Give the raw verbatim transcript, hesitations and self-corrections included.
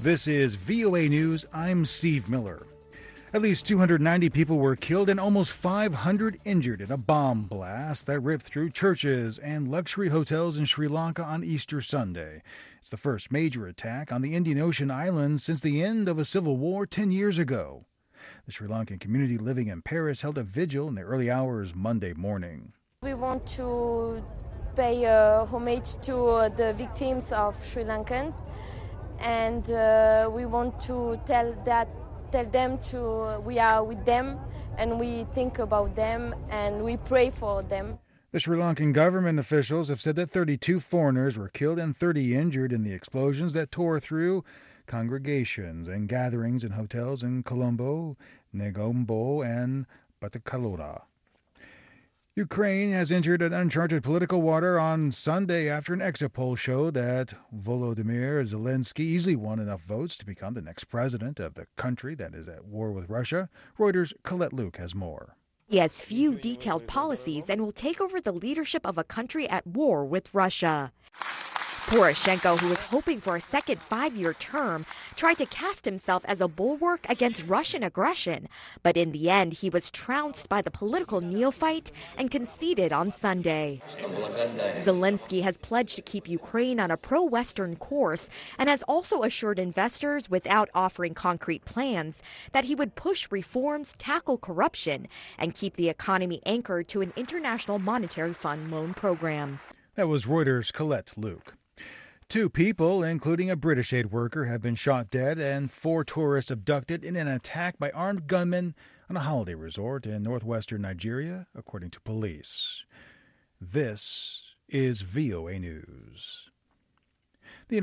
This is V O A News. I'm Steve Miller. At least two hundred ninety people were killed and almost five hundred injured in a bomb blast that ripped through churches and luxury hotels in Sri Lanka on Easter Sunday. It's the first major attack on the Indian Ocean islands since the end of a civil war ten years ago. The Sri Lankan community living in Paris held a vigil in the early hours Monday morning. We want to pay uh, homage to uh, the victims of Sri Lankans, and uh, we want to tell that tell them to uh, we are with them and we think about them and we pray for them. The Sri Lankan government officials have said that thirty-two foreigners were killed and thirty injured in the explosions that tore through congregations and gatherings in hotels in Colombo, Negombo, and Batticaloa. Ukraine has entered an uncharted political water on Sunday after an exit poll showed that Volodymyr Zelensky easily won enough votes to become the next president of the country that is at war with Russia. Reuters' Colette Luke has more. He has few detailed policies and will take over the leadership of a country at war with Russia. Poroshenko, who was hoping for a second five-year term, tried to cast himself as a bulwark against Russian aggression, but in the end he was trounced by the political neophyte and conceded on Sunday. Zelensky has pledged to keep Ukraine on a pro-Western course and has also assured investors, without offering concrete plans, that he would push reforms, tackle corruption, and keep the economy anchored to an International Monetary Fund loan program. That was Reuters' Colette Luke. Two people, including a British aid worker, have been shot dead and four tourists abducted in an attack by armed gunmen on a holiday resort in northwestern Nigeria, according to police. This is V O A News.